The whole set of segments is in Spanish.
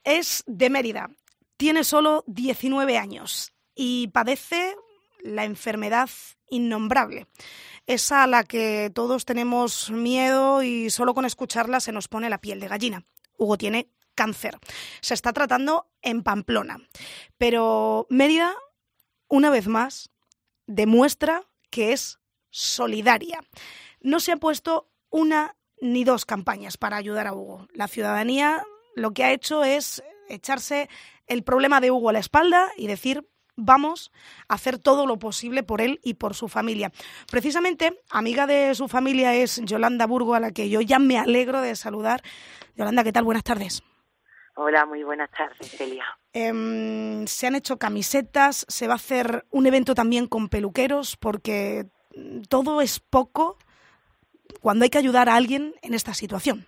Es de Mérida, tiene solo 19 años y padece la enfermedad innombrable, esa a la que todos tenemos miedo y solo con escucharla se nos pone la piel de gallina. Hugo tiene cáncer. Se está tratando en Pamplona, pero Mérida, una vez más, demuestra que es solidaria. No se ha puesto una ni dos campañas para ayudar a Hugo. La ciudadanía lo que ha hecho es echarse el problema de Hugo a la espalda y decir: vamos a hacer todo lo posible por él y por su familia. Precisamente, amiga de su familia es Yolanda Burgo, a la que yo ya me alegro de saludar. Yolanda, ¿qué tal? Buenas tardes. Hola, muy buenas tardes, Celia. Se han hecho camisetas, se va a hacer un evento también con peluqueros, porque todo es poco cuando hay que ayudar a alguien en esta situación.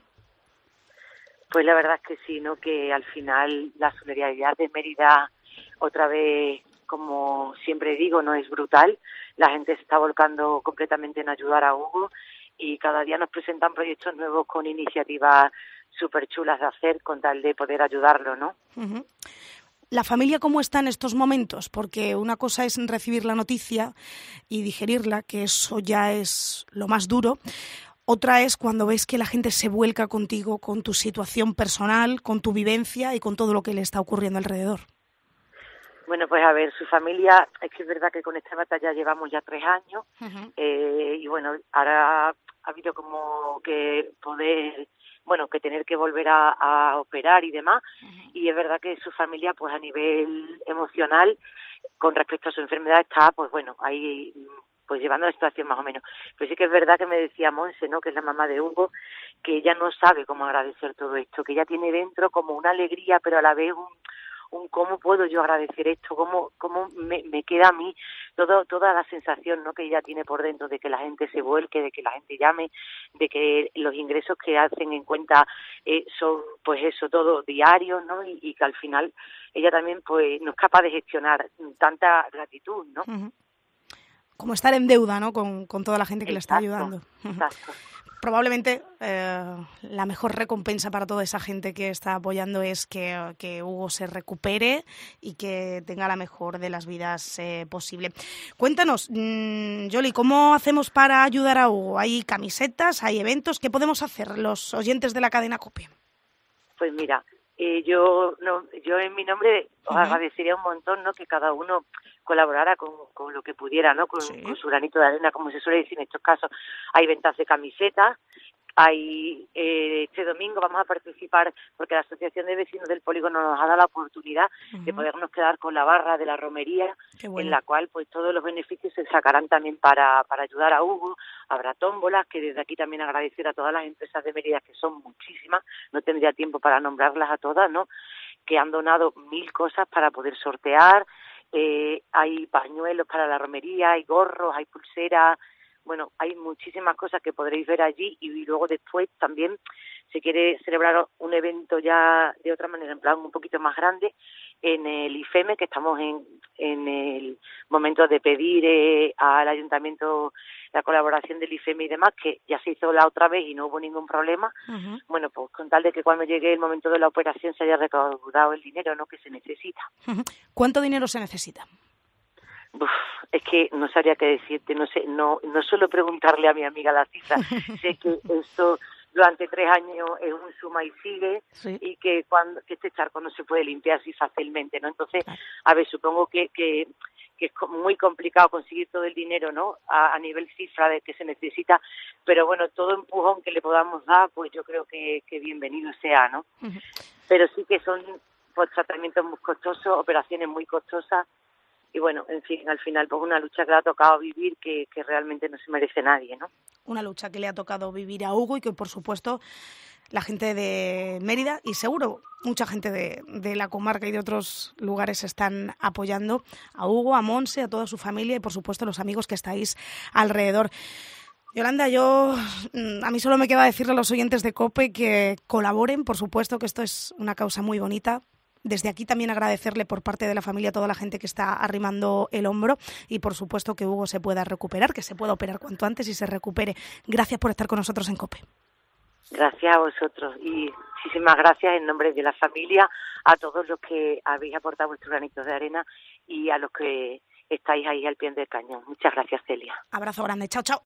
Pues la verdad es que sí, ¿no? Que al final la solidaridad de Mérida, otra vez, como siempre digo, no es brutal. La gente se está volcando completamente en ayudar a Hugo y cada día nos presentan proyectos nuevos con iniciativas súper chulas de hacer con tal de poder ayudarlo, ¿no? Uh-huh. ¿La familia cómo está en estos momentos? Porque una cosa es recibir la noticia y digerirla, que eso ya es lo más duro. Otra es cuando ves que la gente se vuelca contigo, con tu situación personal, con tu vivencia y con todo lo que le está ocurriendo alrededor. Bueno, pues a ver, su familia, es que es verdad que con esta batalla llevamos ya 3 años, uh-huh. Y bueno, ahora ha habido como que que tener que volver a operar y demás, uh-huh. Y es verdad que su familia, pues a nivel emocional, con respecto a su enfermedad, está, pues bueno, ahí pues llevando la situación más o menos. Pero sí que es verdad que me decía Monse, ¿no?, que es la mamá de Hugo, que ella no sabe cómo agradecer todo esto, que ella tiene dentro como una alegría, pero a la vez un cómo puedo yo agradecer esto, cómo me queda a mí toda la sensación, ¿no?, que ella tiene por dentro de que la gente se vuelque, de que la gente llame, de que los ingresos que hacen en cuenta son, pues eso, todo diarios, ¿no?, y que al final ella también pues no es capaz de gestionar tanta gratitud, ¿no? Uh-huh. Como estar en deuda, ¿no?, con toda la gente que Exacto, le está ayudando. Exacto. Probablemente la mejor recompensa para toda esa gente que está apoyando es que Hugo se recupere y que tenga la mejor de las vidas posible. Cuéntanos, Yoli, ¿cómo hacemos para ayudar a Hugo? ¿Hay camisetas, hay eventos? ¿Qué podemos hacer los oyentes de la cadena COPE? Pues mira, yo en mi nombre os agradecería un montón, ¿no?, que cada uno colaborara con lo que pudiera, ¿no?, con su granito de arena, como se suele decir en estos casos. Hay ventas de camisetas, este domingo vamos a participar, porque la Asociación de Vecinos del Polígono nos ha dado la oportunidad de podernos quedar con la barra de la romería, en la cual pues todos los beneficios se sacarán también para ayudar a Hugo. Habrá tómbolas, que desde aquí también agradecer a todas las empresas de Mérida, que son muchísimas, no tendría tiempo para nombrarlas a todas, ¿no?, que han donado 1000 cosas para poder sortear. Hay pañuelos para la romería, hay gorros, hay pulseras. Bueno, hay muchísimas cosas que podréis ver allí, y luego después también se quiere celebrar un evento ya de otra manera, en plan un poquito más grande, en el IFEME, que estamos en el momento de pedir al ayuntamiento la colaboración del IFEME y demás, que ya se hizo la otra vez y no hubo ningún problema. Uh-huh. Bueno, pues con tal de que cuando llegue el momento de la operación se haya recaudado el dinero, ¿no?, que se necesita. Uh-huh. ¿Cuánto dinero se necesita? Es que no sabría qué decirte, no sé, no suelo preguntarle a mi amiga la cifra. Sé que esto durante 3 años es un suma y sigue, sí, y que este charco no se puede limpiar así fácilmente, ¿no? Entonces, a ver, supongo que es muy complicado conseguir todo el dinero, ¿no?, a nivel cifra de que se necesita, pero bueno, todo empujón que le podamos dar, pues yo creo que bienvenido sea, ¿no? Uh-huh. Pero sí que son pues tratamientos muy costosos, operaciones muy costosas. Y bueno, en fin, al final, pues una lucha que le ha tocado vivir que realmente no se merece nadie, ¿no? Una lucha que le ha tocado vivir a Hugo y que, por supuesto, la gente de Mérida y seguro mucha gente de la comarca y de otros lugares están apoyando a Hugo, a Monse, a toda su familia y, por supuesto, los amigos que estáis alrededor. Yolanda, a mí solo me queda decirle a los oyentes de COPE que colaboren, por supuesto, que esto es una causa muy bonita. Desde aquí también agradecerle por parte de la familia a toda la gente que está arrimando el hombro y, por supuesto, que Hugo se pueda recuperar, que se pueda operar cuanto antes y se recupere. Gracias por estar con nosotros en COPE. Gracias a vosotros y muchísimas gracias en nombre de la familia, a todos los que habéis aportado vuestros granitos de arena y a los que estáis ahí al pie del cañón. Muchas gracias, Celia. Abrazo grande, chao, chao.